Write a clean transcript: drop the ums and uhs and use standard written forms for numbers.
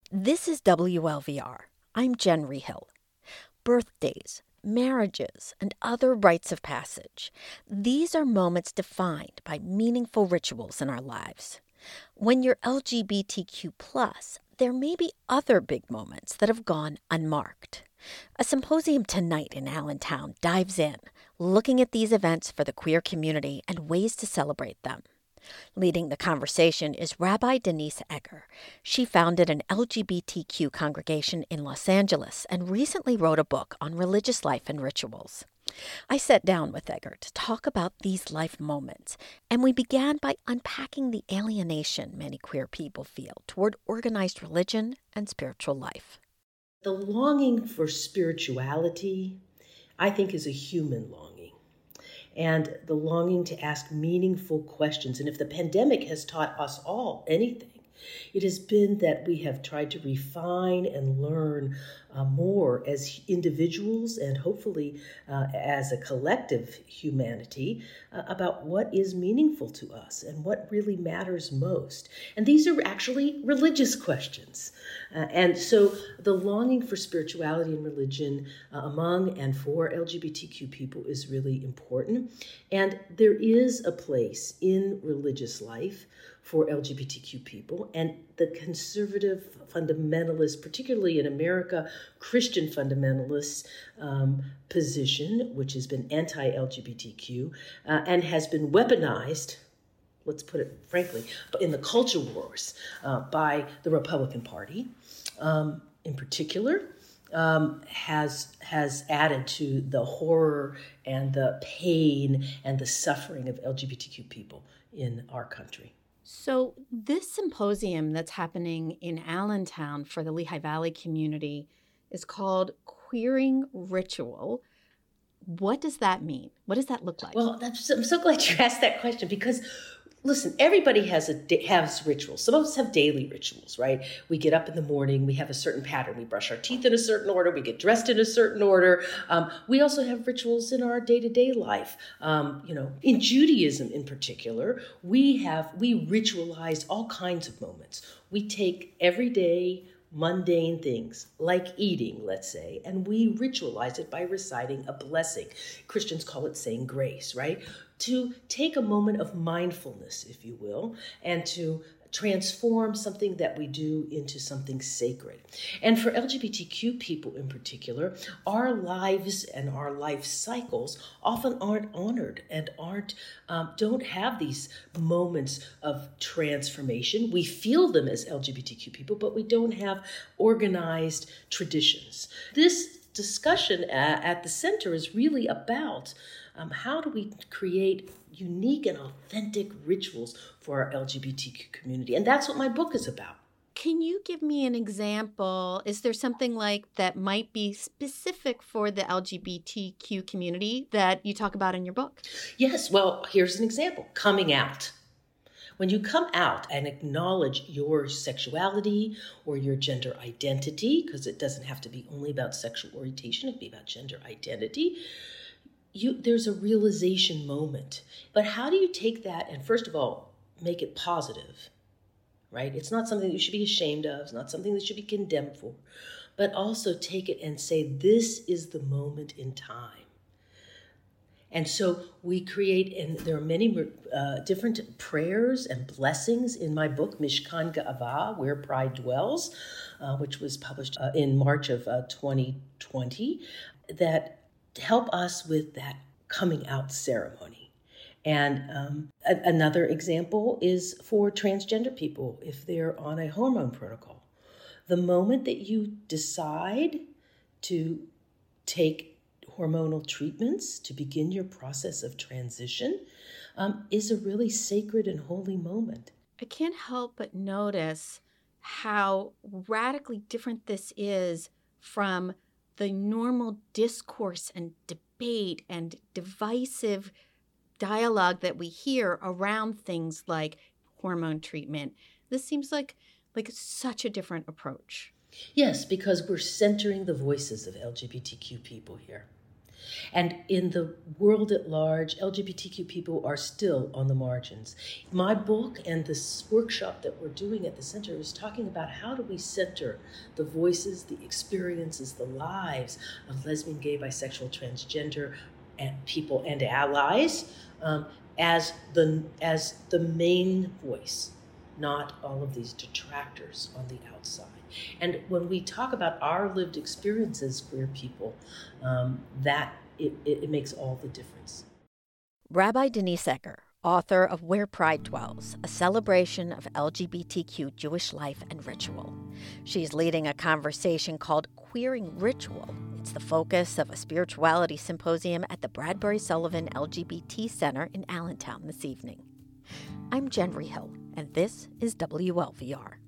This is WLVR. I'm Jen Rehill. Birthdays, marriages, and other rites of passage. These are moments defined by meaningful rituals in our lives. When you're LGBTQ+, there may be other big moments that have gone unmarked. A symposium tonight in Allentown dives in, looking at these events for the queer community and ways to celebrate them. Leading the conversation is Rabbi Denise Egger. She founded an LGBTQ congregation in Los Angeles and recently wrote a book on religious life and rituals. I sat down with Egger to talk about these life moments, and we began by unpacking the alienation many queer people feel toward organized religion and spiritual life. The longing for spirituality, I think, is a human longing. And the longing to ask meaningful questions. And if the pandemic has taught us all anything, it has been that we have tried to refine and learn more as individuals and hopefully as a collective humanity about what is meaningful to us and what really matters most. And these are actually religious questions. And so the longing for spirituality and religion among and for LGBTQ people is really important. And there is a place in religious life for LGBTQ people, and the conservative fundamentalists, particularly in America, Christian fundamentalists position, which has been anti-LGBTQ and has been weaponized, let's put it frankly, in the culture wars by the Republican Party in particular, has added to the horror and the pain and the suffering of LGBTQ people in our country. So this symposium that's happening in Allentown for the Lehigh Valley community is called Queering Ritual. What does that mean? What does that look like? Well, I'm so glad you asked that question because, listen, everybody has rituals. Some of us have daily rituals, right? We get up in the morning, we have a certain pattern. We brush our teeth in a certain order, we get dressed in a certain order. We also have rituals in our day-to-day life. In Judaism in particular, we ritualize all kinds of moments. We take everyday mundane things like eating, let's say, and we ritualize it by reciting a blessing. Christians call it saying grace, right? To take a moment of mindfulness, if you will, and to transform something that we do into something sacred. And for LGBTQ people in particular, our lives and our life cycles often aren't honored and don't have these moments of transformation. We feel them as LGBTQ people, but we don't have organized traditions. This discussion at the center is really about how do we create unique and authentic rituals for our LGBTQ community? And that's what my book is about. Can you give me an example? Is there something like that might be specific for the LGBTQ community that you talk about in your book? Yes. Well, here's an example. Coming out. When you come out and acknowledge your sexuality or your gender identity, because it doesn't have to be only about sexual orientation, it can be about gender identity, there's a realization moment. But how do you take that and, first of all, make it positive, right? It's not something that you should be ashamed of. It's not something that should be condemned for. But also take it and say, this is the moment in time. And so we create, and there are many different prayers and blessings in my book, Mishkan Ga'ava, Where Pride Dwells, which was published in March of 2020, that help us with that coming out ceremony. And another example is for transgender people, if they're on a hormone protocol. The moment that you decide to take hormonal treatments to begin your process of transition is a really sacred and holy moment. I can't help but notice how radically different this is from the normal discourse and debate and divisive dialogue that we hear around things like hormone treatment. This seems like such a different approach. Yes, because we're centering the voices of LGBTQ people here. And in the world at large, LGBTQ people are still on the margins. My book and this workshop that we're doing at the center is talking about how do we center the voices, the experiences, the lives of lesbian, gay, bisexual, transgender and people and allies as the main voice, not all of these detractors on the outside. And when we talk about our lived experiences, queer people, that it makes all the difference. Rabbi Denise Ecker, author of Where Pride Dwells, a celebration of LGBTQ Jewish life and ritual. She's leading a conversation called Queering Ritual. It's the focus of a spirituality symposium at the Bradbury Sullivan LGBT Center in Allentown this evening. I'm Jen Rehill, and this is WLVR.